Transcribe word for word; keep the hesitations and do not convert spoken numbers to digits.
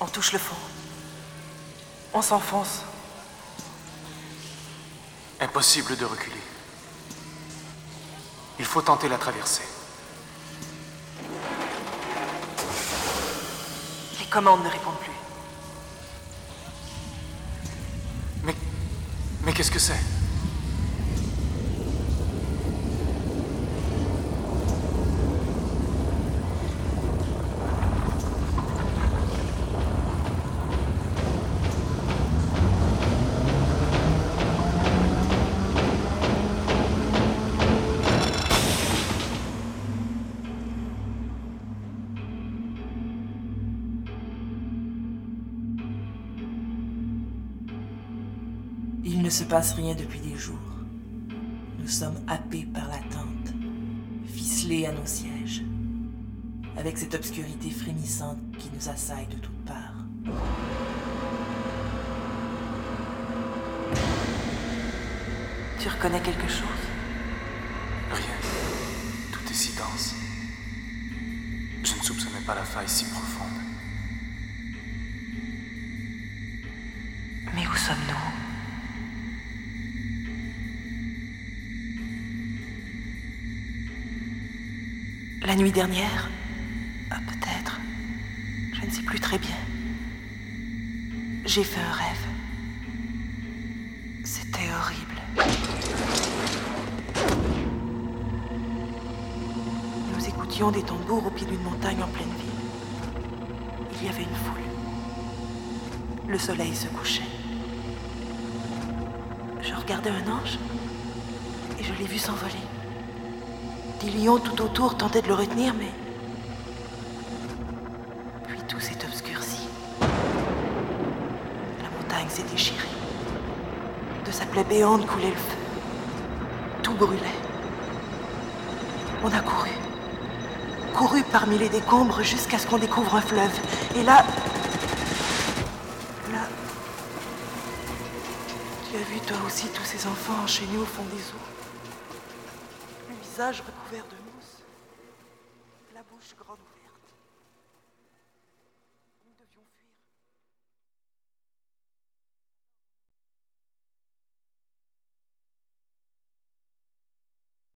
touche le fond. On s'enfonce. Impossible de reculer. Il faut tenter la traversée. Les commandes ne répondent plus. Mais... Mais qu'est-ce que c'est ? Il ne se passe rien depuis des jours. Nous sommes happés par l'attente, ficelés à nos sièges, avec cette obscurité frémissante qui nous assaille de toutes parts. Tu reconnais quelque chose? Rien. Tout est si dense. Je ne soupçonnais pas la faille si profonde. Mais où sommes-nous? La nuit dernière? Ah, peut-être. Je ne sais plus très bien. J'ai fait un rêve. C'était horrible. Nous écoutions des tambours au pied d'une montagne en pleine ville. Il y avait une foule. Le soleil se couchait. Je regardais un ange et je l'ai vu s'envoler. Des lions tout autour tentaient de le retenir, mais... Puis tout s'est obscurci. La montagne s'est déchirée. De sa plaie béante coulait le feu. Tout brûlait. On a couru. Couru parmi les décombres jusqu'à ce qu'on découvre un fleuve. Et là... Là... Tu as vu toi aussi tous ces enfants enchaînés au fond des eaux. Le visage recouvert de mousse, la bouche grande.